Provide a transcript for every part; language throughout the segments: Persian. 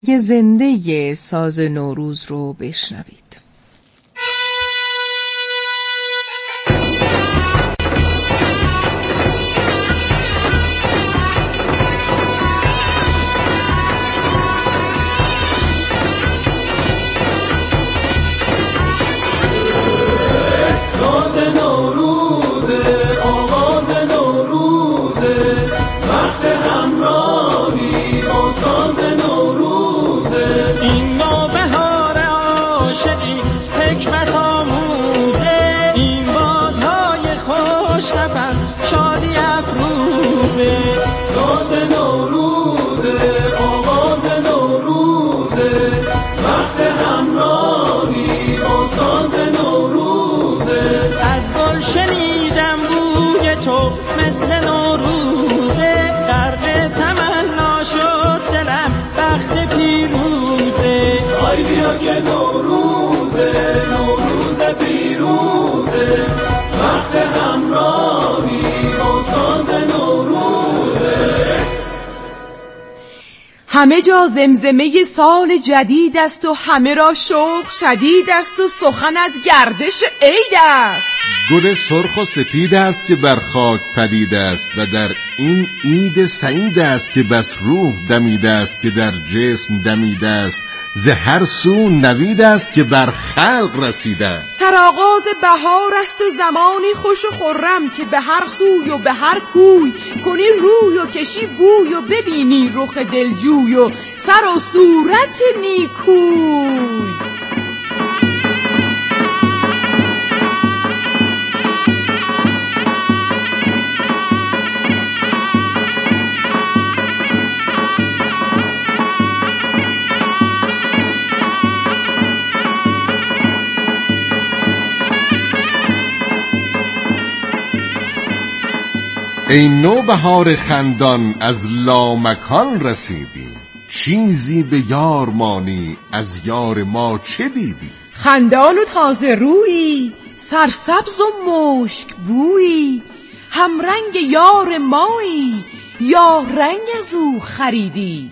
یه زنده ساز نوروز رو بشنوید. همه جا زمزمه سال جدید است و همه را شوق شدید است و سخن از گردش عید است. گل سرخ و سپید است که بر خاک پدید است و در این عید سعید است که بس روح دمید است که در جسم دمید است. ز هر سو نوید است که بر خلق رسیده است. سرآغاز بهار است و زمانی خوش و خرم که به هر سوی و به هر کوی کنی روی و کشی بوی و ببینی رخ دلجوی و سر و صورت نیکوی. ای نوبهار خندان از لامکان رسیدی، چیزی به یار مانی از یار ما چه دیدی؟ خندان و تازه رویی، سرسبز و مشک بویی، همرنگ یار مایی یا رنگ از او خریدی؟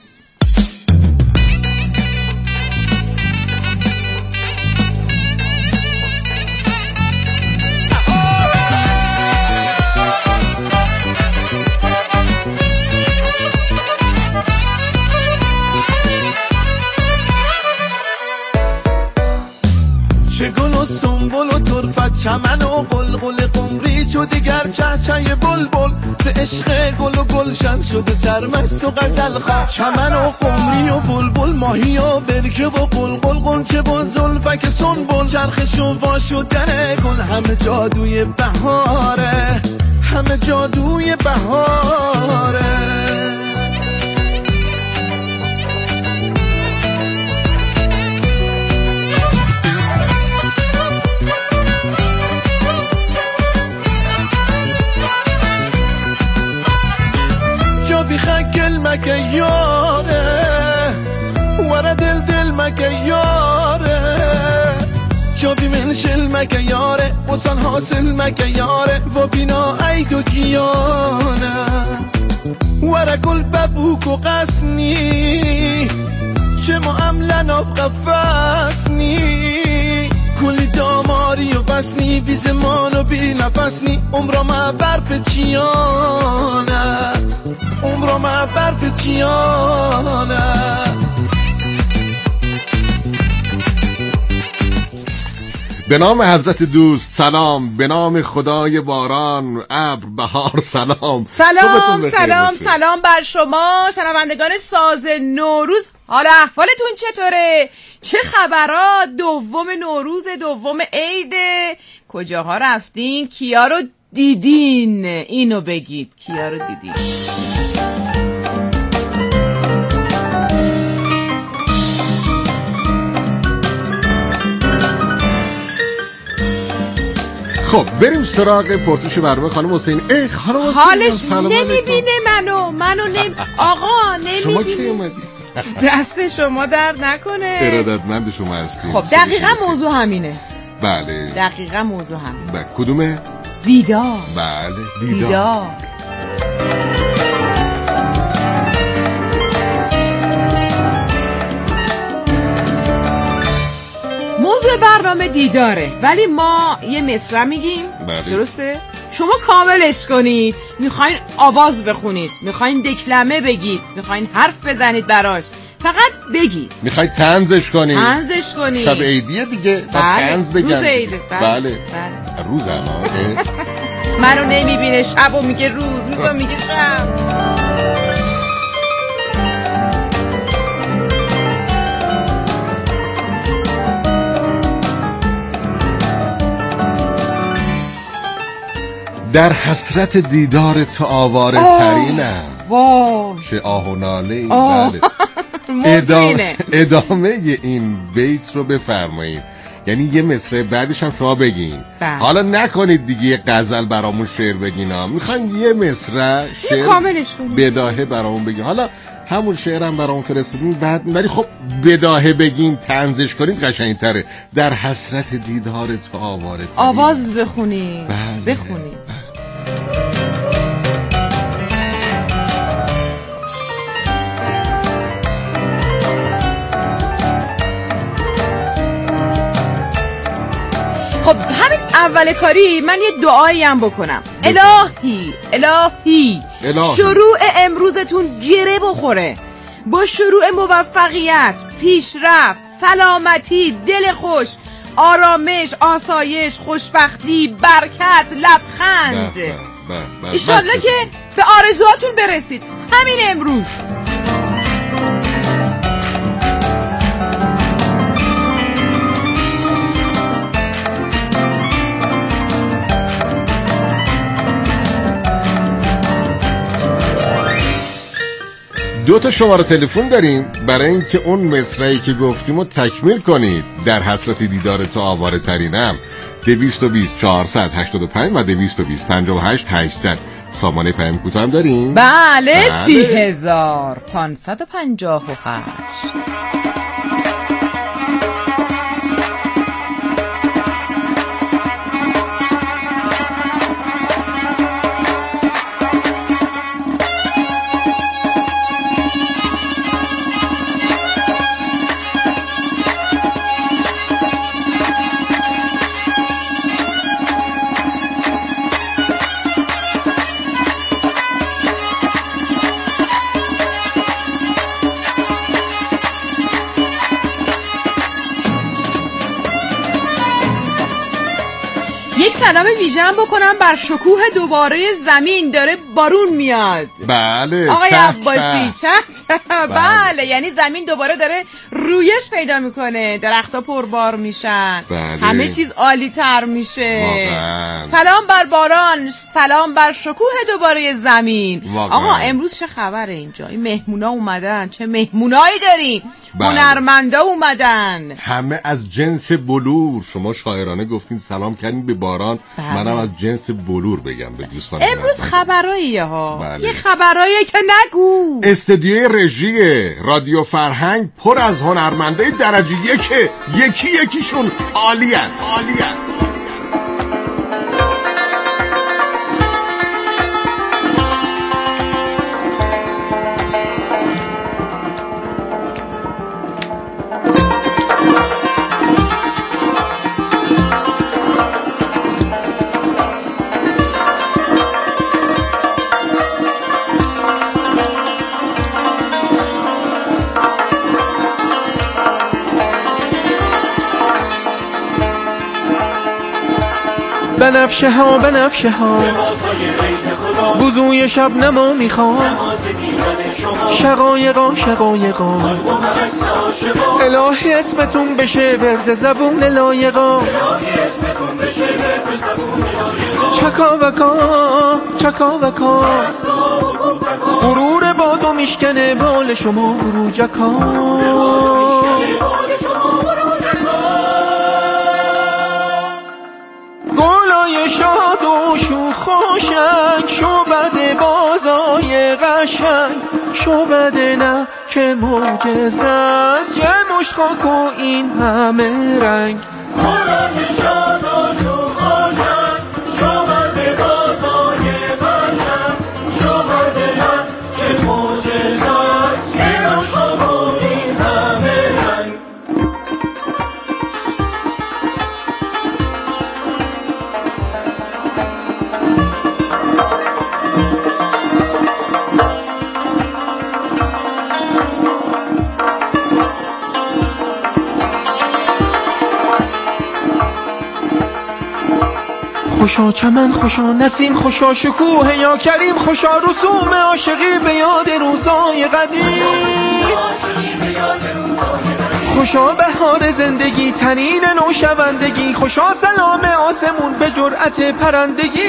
چه گل و سنبل و طرفت، چمن و قلقل قمری چو دیگر چهچه بلبل، ز عشق گل و گلشن شده سرمست و غزل خواه. چمن و قمری و بلبل، ماهی و برکه و قلقل، غنچه و زلفک سنبل، چرخش و وا شدن گل، همه جادوی بهاره، همه جادوی بهاره. خگل مگه یاره ورا دل مگه یاره، جابی منشل مگه یاره وسان حاصل مگه یاره، و بینا عید و گیانه ورا گل ببوک و قسنی، چه معاملن آف قفصنی، کلی داماری و فسنی، بی زمان و بی نفسنی، عمرا ما برف چیانه، عمرا ما برف چیانه. به نام حضرت دوست سلام، به نام خدای باران ابر بهار سلام. سلام سلام سلام بر شما شنوندگان ساز نوروز. حالا احوالتون چطوره؟ چه خبرات؟ دوم نوروز، دوم عیده، کجاها رفتین؟ کیا رو دیدین؟ اینو بگید، کیا رو دیدین؟ خب بریم سراغ پرسش برنامه. خانم حسین، ای خانم حسین، حالش نمیبینه منو آقا نمیبینه. شما کی اومدی؟ دست شما درد نکنه. ارادتمند شما هستیم. خب دقیقا موضوع همینه. بله دقیقا موضوع همینه. بله. کدومه؟ دیدار. بله دیدار. برنامه دیداره، ولی ما یه مصرع میگیم. بله. درسته؟ شما کاملش کنید. میخواین آواز بخونید، میخواین دکلمه بگید، میخواین حرف بزنید براش، فقط بگید. میخواید طنزش کنید. شب عیدیه دیگه. بله. طنز بگن. روز عیده. بله. روز منو نمیبینه شب و میگه روزو میگه شب. در حسرت دیدار تو آواره ترینم. وای چه آه و ناله ای. بله. ادامه این بیت رو بفرمایید. یعنی یه مصرع بعدش هم شما بگین. حالا نکنید دیگه یه غزل برامون شعر بگین ها. میخوایم یه مصرع شعر بداهه برامون بگین. حالا همون شعرم برامون فرستادین بعد، ولی خب بداهه بگین، طنزش کنید قشنگ‌تره. در حسرت دیدار تو آواره ترینم. آواز بخونید. بخونید. خب همین اول کاری من یه دعایی هم بکنم. الهی شروع امروزتون گره بخوره با شروع موفقیت، پیشرفت، سلامتی، دل خوش، آرامش، آسایش، خوشبختی، برکت، لبخند. ایشالله که به آرزوهاتون برسید همین امروز. دو تا شماره تلفن داریم برای اینکه اون مصرعی که گفتیم رو تکمیل کنید. در حسرت دیدار تو آواره ترینم. 220 485 و 220 58 800. سامانه پیام کوتاه هم داریم. بله. 30558. سلام ویژه‌ام بکنم بر شکوه دوباره زمین. داره بارون میاد. بله. آقای عباسی چه. بله. یعنی زمین دوباره داره رویش پیدا میکنه، درخت‌ها پربار میشن. بله. همه چیز عالی تر میشه. واقعا. سلام بر باران، سلام بر شکوه دوباره زمین. واقعا. آقا امروز چه خبره اینجا؟ این مهمونا اومدن. چه مهمونایی داریم. بله. هنرمندا اومدن. همه از جنس بلور. شما شاعرانه گفتین سلام کردین به باران. بله. منم از جنس بلور بگم به دوستان. امروز خبراییه ها. بله. یه خبراییه که نگو. استودیوی رژی رادیو فرهنگ پر از هنرمندای درجه یکیشون عالیان. بنفشه ها وضوی شب نما میخوام، شقایقا الهی اسمتون بشه ورد زبون لایقا، چکا وکا غرور بادو میشکنه بال شما فروجکا، گلای شاد و شوخاشنگ شعبد بازای قشنگ، شعبد نه که معجزه است یه مشت خاک و این همه رنگ، گلای شاد و شوخاشنگ شعبد بازای قشنگ، شعبد نه که معجزه است یه مشت خاک و این همه رنگ. خوشا چمن خوشا نسیم خوشا شکوه یا کریم خوشا رسوم عاشقی به یاد روزای قدیم خوشا بهار زندگی تنین نوشوندگی خوشا سلام آسمون به جرأت پرندگی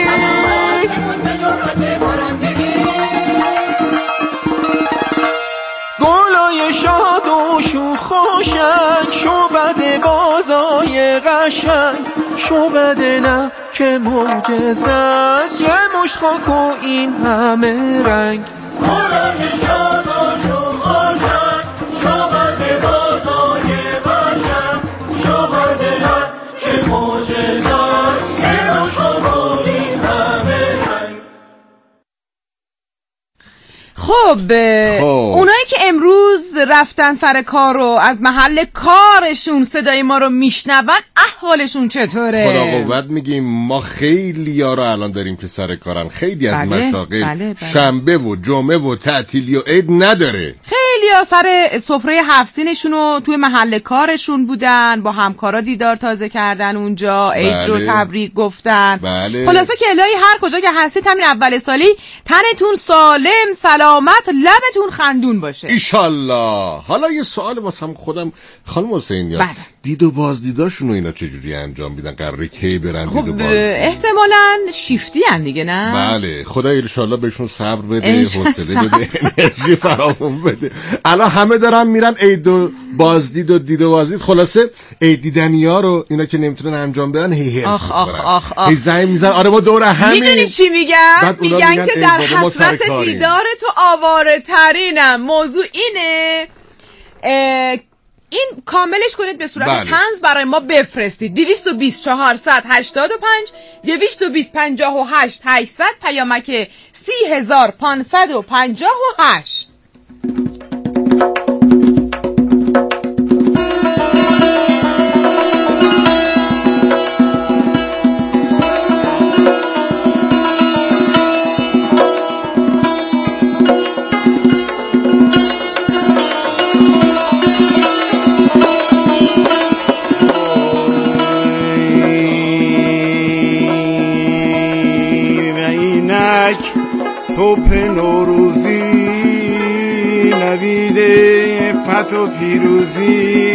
گلای شاد و شوخ خوشنگ شعبده بازای قشنگ شعبده نه که معجزه است یه مشت خاک و این همه رنگ گلای شاد و شوخ خوشنگ شعبده بازای قشنگ شعبده نه که معجزه است یه مشت خاک و این همه رنگ. خب اونایی که امروز رفتن سر کار و از محل کارشون صدای ما رو میشنون احوالشون چطوره؟ خدا قوت میگیم. ما خیلی ها رو الان داریم که سر کارن. خیلی از مشاغل بله. شنبه و جمعه و تعطیلی و عید نداره. خیلی ها سر سفره هفتینشون رو توی محل کارشون بودن، با همکارا دیدار تازه کردن اونجا، عید رو تبریک گفتن. خلاصه که الهی هر کجا که هستید همین اول سالی تنتون سالم سلامت لبتون خندون باشه ایشالله. حالا یه سوال واسم خودم خانم حسین یا دید و بازدیداشون و اینا چجوری انجام میدن؟ قراره کی برن دید و بازدید؟ احتمالاً شیفتی ان دیگه نه؟ بله خدا ایشالله بهشون صبر بده، حوصله بده، انرژی فراوون بده. الان همه دارن میرن عید و بازدید و دید و بازدید. خلاصه عید دیدنی‌ها رو اینا که نمیتونن انجام بدن هی هی زنگ میزنن آره ما دور همین. میدونی چی میگن؟ میگن که در حسرت دیدار تو آواره ترینم. موضوع اینه این کاملش کنید به صورت طنز برای ما بفرستید 220 485 220 58 800 پیامک 30558. صبح نوروزی نوید فتح و پیروزی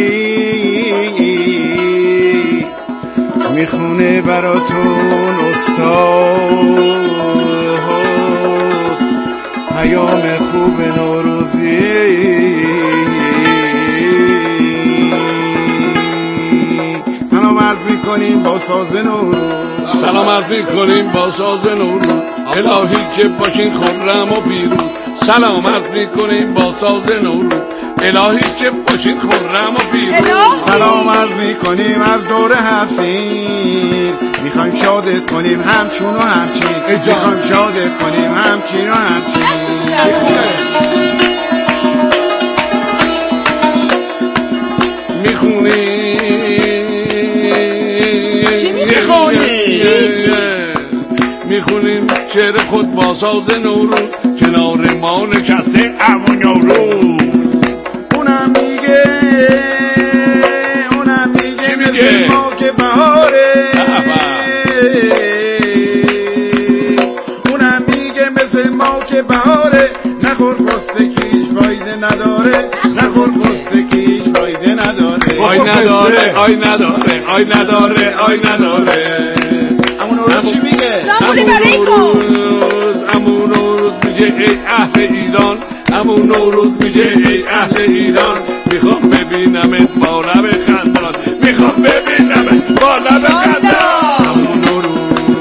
میخونه براتون استاد پیام خوب نوروزی. سلام عرض میکنیم با ساز نوروز. سلام عرض میکنیم با ساز نوروز. الهی که باشین خرم و پیروز. سلام عرض میکنیم با ساز نوروز. الهی که باشین خرم و پیروز. سلام عرض میکنیم از دور هفتین میخوایم شادت کنیم همچون و همچین. میخوایم شادت کنیم همچین و همچین. میخونیم شعر خود با ساز نوروز. کنار ما نشسته عمو نوروز. اونم میگه مثل ما که بهاره. اونم میگه مثل ما که بهاره. نخور خسته کیش فایده نداره. نخور خسته کیش فایده نداره. آی نداره آی نداره آی نداره آی نداره. امون نوروز چی میگه؟ زمانی برای کن. امون نوروز میگه ای اهل ایران. امون نوروز میگه ای اهل ایران. میخوام ببینمت با لب خندان. میخوام ببینمت با لب خندان. امون نوروز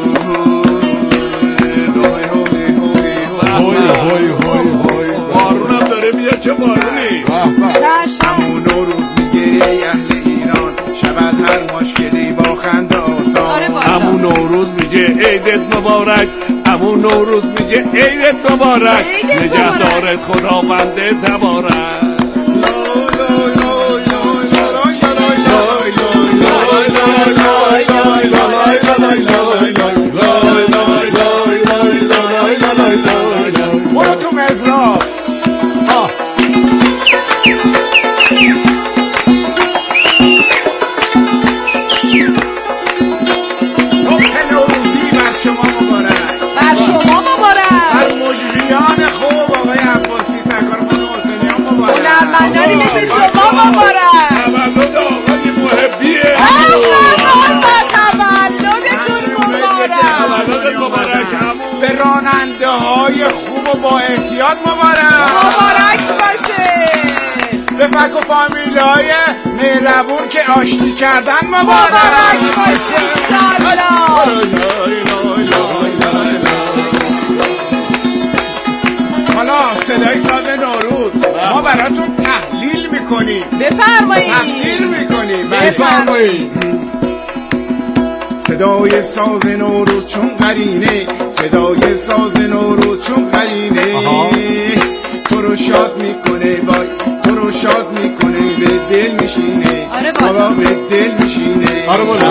هوی هوی بارونم داره میاد چه بارونی. امون نوروز میگه ای اهل ایران. شود هر مشکلی با خنده آسان. امون نوروز میگه عیدت مبارک. امون نوروز میگه عیدت مبارک. نگهدارت خداوند تبارک. برو تو مزراب. صبح نوروز تولد شما مبارک. تولد آقای محبیه. تولدتون مبارک. به راننده های خوب و با احتیاط مبارک باشه. به فک و فامیل های مهربون که آشتی کردن مبارک باشه انشالله. حالا صدای ساز نوروز ما براتون تحلیل میکنیم، بفرمایید. تفسیر میکنیم. بفرمایید. صدای ساز نوروز چون قرینه، صدای ساز نوروز چون قرینه، تو رو شاد میکنه، وای تو رو شاد میکنه، به دل میشینه. آره بابا به دل میشینه. آره بالا.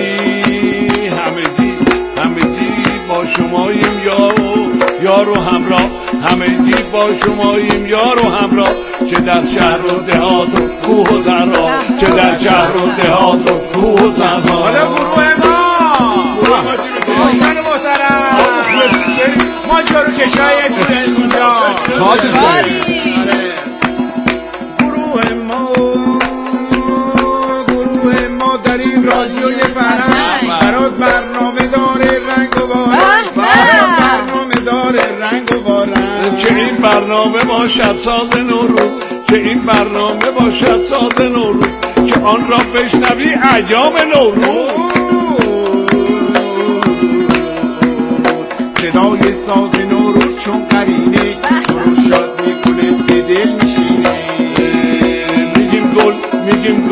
همگی با شماییم یار و همراه، همگی با شماییم یار و همراه، چه در شهر و دهات و کوه و صحرا، چه در شهر و دهات و کوه و صحرا. حالا گروه دوستان محترم، ما جاروکشای گروه اونجا گروه ما در این رادیوی فرهنگ برات برنامه داره رنگ و بارنگ، برنامه داره رنگ و بارنگ. چه این برنامه باشد ساز نوروز، چه این برنامه باشد ساز نوروز، که آن را بشنوی ایام نوروز. صدای ساز نوروز چون قرینه، تو رو شاد میکنه، به دل میشینه. میگیم گل میشنویم،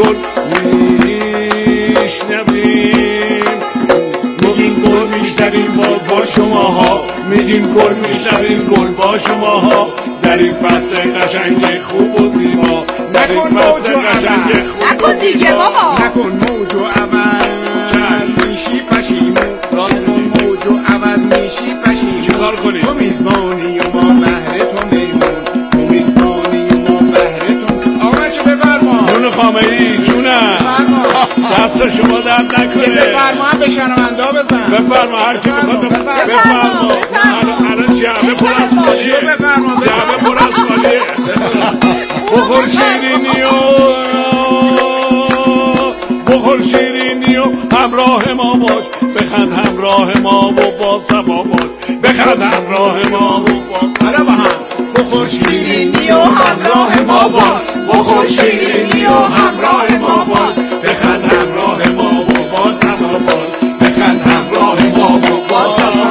میگیم گل میشنویم با شماها، میگیم گل میشنویم گل با شماها، در این فصل قشنگ خوب و زیبا، در این فصل قشنگ خوب. نکن دیگه بابا، نکن موج و عمل میشی پشیمون، نکن موج و عمل میشی پشیمون. چیکار کنی؟ تو میزبانی و ما بهر تو میمون، تو میزبانی و ما بهر تو. آقا چه بفرما جون خامه‌ای جونم، دست شما درد نکنه. بفرما هم به شنونده ها بزن. بفرما هر کی بخواد بفرما. الان جعبه پر از خالیه، جعبه پر از خالیه. بخور شیرینی و همراه ما باش، بخند همراه ما و با صفا باش، بخند همراه ما و با حالا با هم بخور شیرینی و همراه ما باش، بخور شیرینی و همراه ما باش، بخند همراه ما و با صفا باش، بخند همراه ما و با صفا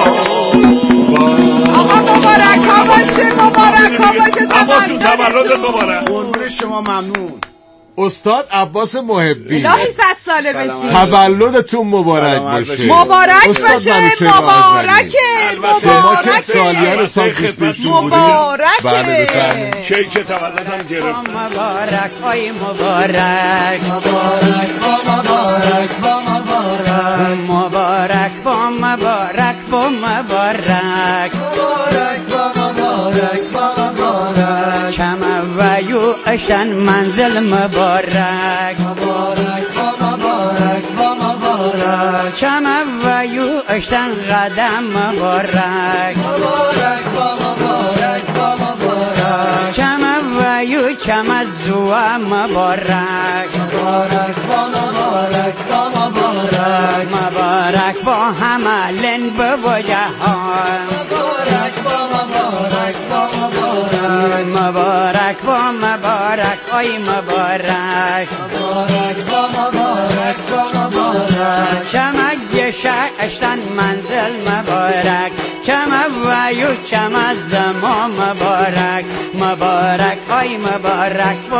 باش. آقا مبارک ها باشه، مبارک ها باشه. اما تو تولدت مبارک. قربون شما ممنون. استاد عباس محبی، الهی 100 ساله بشی. تولدتون مبارک باشه. مبارک استاد باشه، منوچهر مبارکه، شما که مبارکه، سالیان سال 25 بودید. مبارکه. بله بفرمایید. کیک تولدم گرفت. مبارک های مبارک، مبارک با مبارک با مبارک، مبارک با مبارک با مبارک، مبارک با مبارک با مبارک، کما و یو اشن منزل مبارک، مبارک با مبارک با مبارک، کما و یو اشن قدم مبارک، مبارک با مبارک با مبارک، کما و یو کما زوا مبارک، مبارک با مبارک با مبارک، مبارک با همالن بوجهان، مبارک با مبارک با مبارک، مبارک با مبارک آی مبارک، مبارک با مبارک با مبارک، چمک اشتن منزل مبارک، چمک ویو چمک زمان مبارک، مبارک آی مبارک با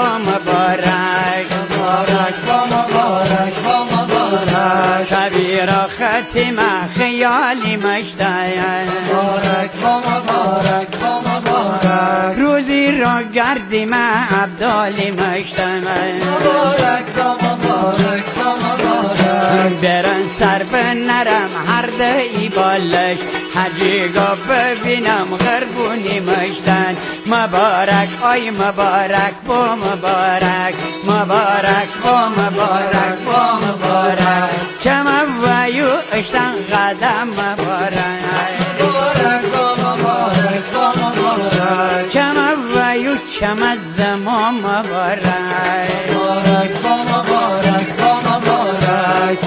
مبارک، مبارک با مبارک با مبارک، شبیر ختم خیالی مشتایم، مبارک با مبارک با مبارک، روزی را گردیم عبدالی مشتایم، مبارک با مبارک با مبارک، برن سر بنرم هر دهی بالش، حجیگا ببینم غربونی مشتن، مبارک آی مبارک با مبارک، مبارک با مبارک با مبارک، چما ویو اشتن قدم مبارک، مبارک با مبارک با مبارک، چما ویو چما زمان ما مبارک مبارک با مبارک با مبارک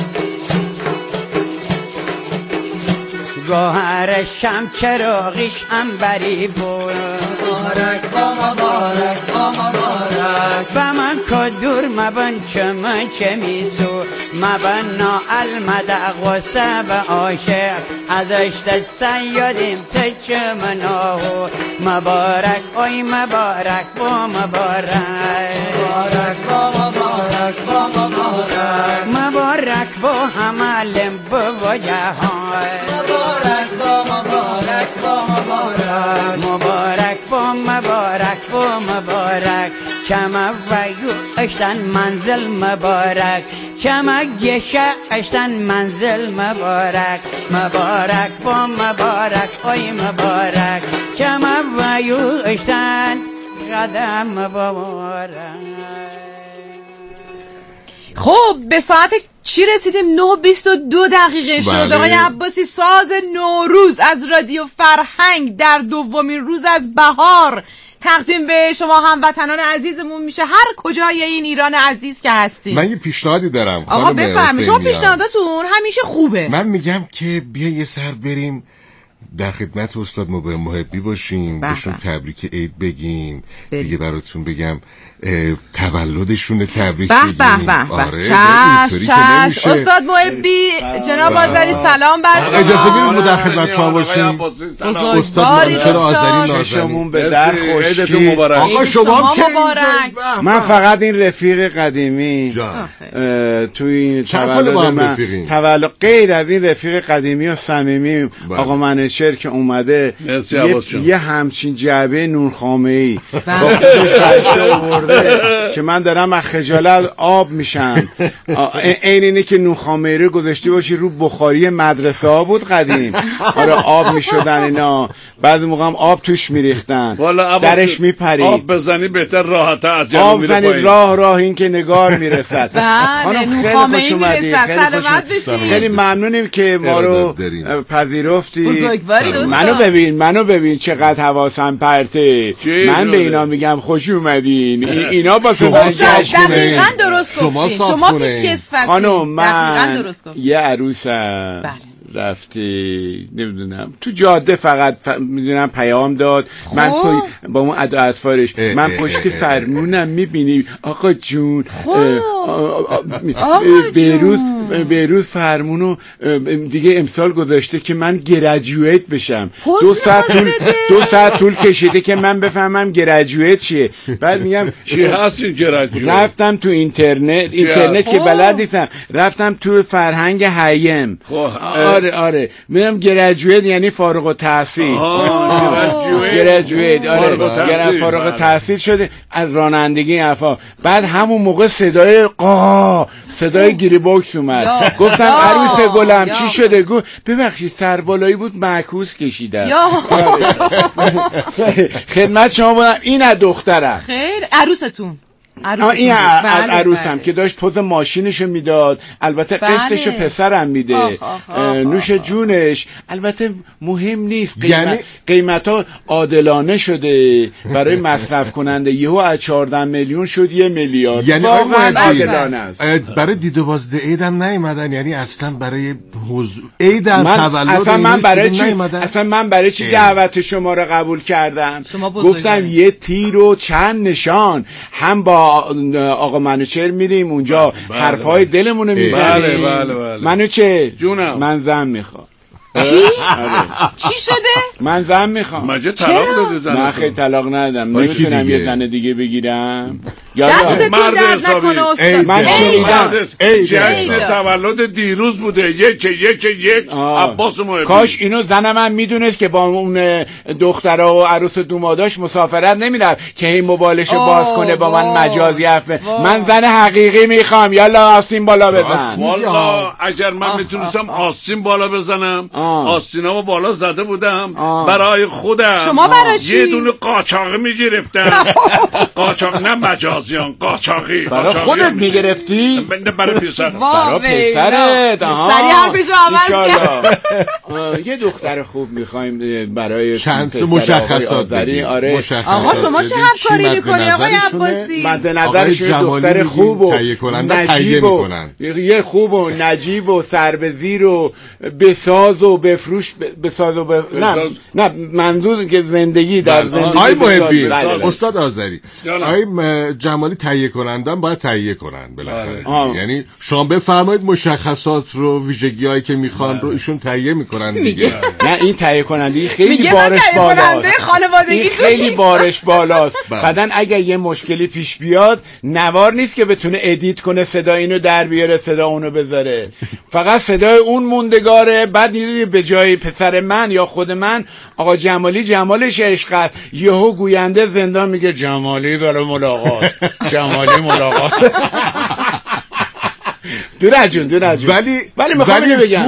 گوهرشم چراغیش انبری بود مبارک با مبارک با مبارک و من کدور مبن چه میسو مبن نا المدع غصه و عاشق ازش دستن یادیم تچه مناهو مبارک آی مبارک با مبارک مبارک با مبارک با مبارک مبارک با همالم با جهان مبارک با مبارک با مبارک مبارک با مبارک با مبارک چمک ویو اشتن منزل مبارک چمک گشه اشتن منزل مبارک مبارک با مبارک آی مبارک چمک ویو اشتن قدم مبارک. خب به ساعت چی رسیدیم؟ 9:22 شد. بله. آقای عباسی، ساز نوروز از رادیو فرهنگ در دومین روز از بهار تقدیم به شما هموطنان عزیزمون میشه، هر کجای این ایران عزیز که هستین. من یه پیشنهادی دارم آقا بفرمایید، شما پیشنهاداتون همیشه خوبه. من میگم که بیا یه سر بریم در خدمت استاد محبی باشیم، بهشون تبریک عید بگیم، دیگه براتون بگم تولدشون تبریک بگیم. آره چشم استاد محبی، جناب آذری سلام بر شما. اجازه بدید در خدمت شما باشیم. استاد منصور آذری نازنین به در خوشی. آقا شما که من فقط این رفیق قدیمی تو این تولد غیر از این رفیق قدیمی و صمیمی آقا منوچهر که اومده یه همچین جعبه نورخامه‌ای با خودش آورده که من دارم از خجالت آب میشم. این اینه که نورخامه‌ای رو گذاشتی باشی رو بخاری مدرسه ها بود قدیم. آره آب میشدن اینا، بعضی موقع هم آب توش میریختن، درش میپرید. آب بزنی بهتر راحت از جلو آب زنید راه این که نگار میرسد. خانم خیلی خوش اومدید، خیلی ممنونیم که ما رو پذیرفتی. بزرگواری منو ببین چقدر حواسم پرته. من به اینا میگم خوش اومدین. اینا با تو دقیقاً درست گفتین. شما پیشکسوتی. خانم من یه عروسم رفتی نمیدونم تو جاده، فقط میدونم پیام داد. من با اون ادا اطفارش من پشت فرمونم میبینی آقا جون بیروز فرمونو دیگه امسال گذاشته که من گریجویت بشم. 2 ساعت طول کشیده که من بفهمم گریجویت چیه. بعد میگم چی هست این گریجویت؟ رفتم تو اینترنت که بلد نیستم، رفتم تو فرهنگ هیم. آره میگم گریجویت یعنی فارغ التحصیل. گریجویت آره فارغ التحصیل شده از رانندگی حرفا. بعد همون موقع صدای گیری باکس اومد. گفتم عروس گلم چی شده؟ گفت ببخشید سربالایی بود معکوس کشیدم. خدمت شما بودم. این از دخترم. خیر عروستون این عروسم که داشت پوز ماشینشو میداد. البته قسطشو پسرم میده. نوش جونش. البته مهم نیست، قیمتا عادلانه شده برای مصرف کننده. یهو از 14 میلیون شد 1 میلیارد. یعنی واقعا عادلانه است. برای دید و بازده عیدم نیومدن؟ یعنی اصلا برای عیدم تولد اصلا من برای چی دعوت شما رو قبول کردم؟ گفتم یه تیر و چند نشان، هم با آقا منوچهر میریم اونجا حرفای دلمونو میزنیم. بله. منوچهر جونم، من زن میخوام. چی شده؟ من زن میخوام. مگه طلاق داده زن؟ من خیلی طلاق ندادم. نمیتونم یه زن دیگه بگیرم. دستتون درد نکنه استاد. من شنیدم جشن تولد دیروز بوده. یک عباس محبی. کاش اینو زنم هم میدونست که با اون دخترها و عروس دوماداش مسافرت نمیرم که هی موبایلشو باز کنه با من مجازی حرفه. من زن حقیقی میخوام. یالا آستین بالا بزن. والا اگر من میتونستم آستین بالا بزنم آستینامو بالا زده بودم برای خودم. شما برای چی؟ یه دونه قاچاق میگرفتم. قاچاق نه مجازی. تازیان قاچاقی برای خودت میگرفتی؟ برای پسر برای پسرت. سری حرفشو عوض کرد. یه دختر خوب میخوایم برای چند مشخصات بدیم. آره. آقا شما چه همکاری میکنی آقای عباسی؟ مد نظرش یه دختر خوب و نجیب و یه خوب و نجیب و سر به زیر و بساز و بفروش نه منظور که زندگی در زندگی. آقای محبی، استاد آذری، آقای جمالی تهیه کنندن باید تهیه کنن بالاخره. یعنی شما بفرمایید مشخصات رو، ویژگی‌هایی که میخوان رو ایشون تهیه میکنن دیگه. نه این تهیه کننده خیلی بارش بالاست. خانوادگی خیلی بارش بالاست. بعدن اگر یه مشکلی پیش بیاد نوار نیست که بتونه ادیت کنه، صدا اینو در بیاره صدا اونو بذاره، فقط صدای اون موندگاره. بعد به جای پسر من یا خود من آقا جمالی جمالش عشق، یهو گوینده زندان میگه جمالی برای ملاقات، جمالی ملاقات. دور جون ولی میخوام بگم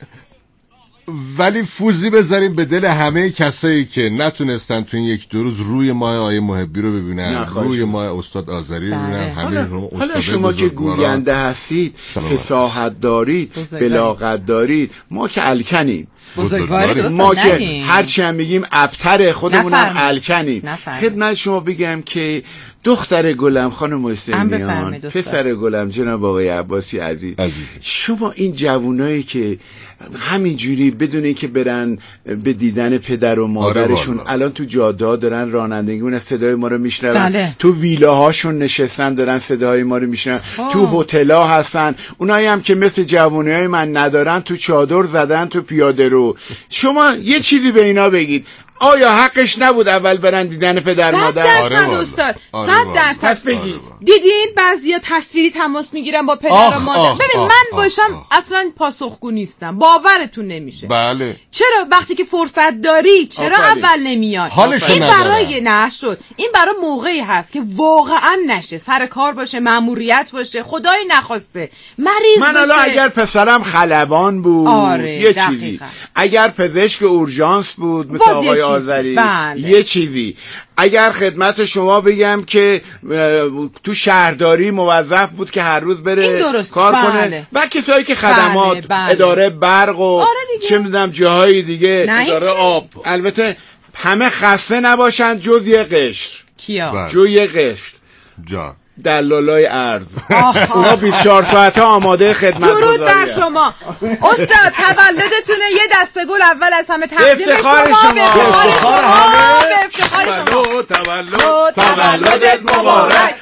ولی فوزی بذاریم به دل همه کسایی که نتونستن تو این یک دو روز روی ماه آیه محبی رو ببینن، روی ماه استاد آذری رو ببینن. حالا شما که گوینده هستید، فصاحت دارید، بلاغت دارید، ما که الکنیم، ما که هرچی هم میگیم ابتر، خودمونم الکنیم. خدمت شما بگم که دختر گلم خانم حسینیان، پسر گلم جناب آقای عباسی عزیز، شما این جوانایی که همینجوری بدون اینکه برن به دیدن پدر و مادرشون الان تو جاده دارن رانندگی میکنن، صدای ما رو میشنون، تو ویلاهاشون نشستن دارن صدای ما رو میشنون، تو هتل‌ها هستن، اونایی هم که مثل جوانیای من ندارن تو چادر زدن تو پیاده رو. شما یه چیزی به اینا بگید، آیا حقش نبود اول برن دیدن پدر مادر؟ 100% استاد، 100% بگید. دیدین بعضیا تصویری تماس میگیرن با پدر و مادر. ببین من باشم اصلا پاسخگو نیستم، باورتون نمیشه. بله. چرا وقتی که فرصت داری چرا اول نمیای؟ این برای نشد، این برای موقعی هست که واقعا نشه، سر کار باشه، مأموریت باشه، خدای نخواسته مریض من باشه. من اگر پسرم خلبان بود یه چیزی، اگر پزشک اورژانس بود مثل آقای آذری یه چیزی، اگر خدمت شما بگم که تو شهرداری موظف بود که هر روز بره کار کنه و کسایی که خدمات اداره برق و چه میدونم جاهای دیگه، اداره آب، البته همه خسته نباشن جز یه قشر. کیا؟ جو یه قشر جا دلالای ارز، اونا 24 ساعته آماده خدمت گذاری. درود بر شما استاد، تولدتونه، یه دسته گل اول از همه تقدیم به شما، به افتخار شما، به افتخار شما. تولدت مبارک،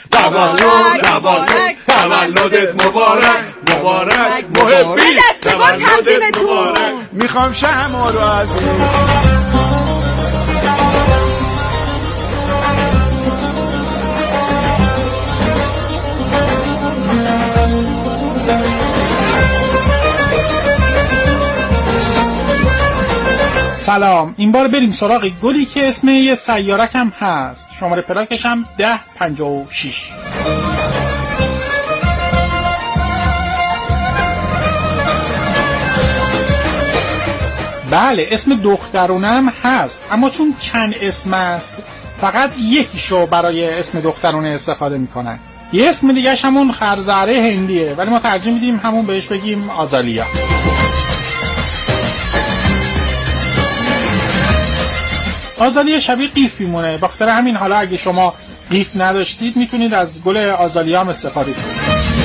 تولدت مبارک، مبارک محبی، یه دسته گل تقدیمتون. میخوام شما رو از سلام. این بار بریم سراغ گلی که اسم یه سیارک هم هست، شماره پلاکش هم 1056. بله اسم دخترونم هست، اما چون چند اسم است فقط یکیشو برای اسم دخترونه استفاده میکنن. یه اسم دیگهش همون خرزهره هندیه، ولی ما ترجیح میدیم همون بهش بگیم آزالیا. آزالیا شبیه قیف میمونه، بخاطر همین حالا اگه شما قیف نداشتید میتونید از گل آزالیا هم استفاده کنید.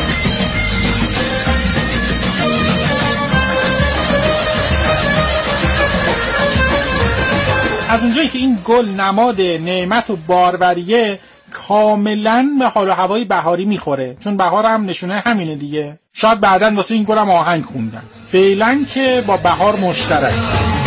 از اونجایی که این گل نماد نعمت و باروریه، کاملا به حال و هوای بهاری میخوره، چون بهار هم نشونه همینه دیگه. شاید بعداً واسه این گل هم آهنگ خوندن. فعلا که با بهار مشترک.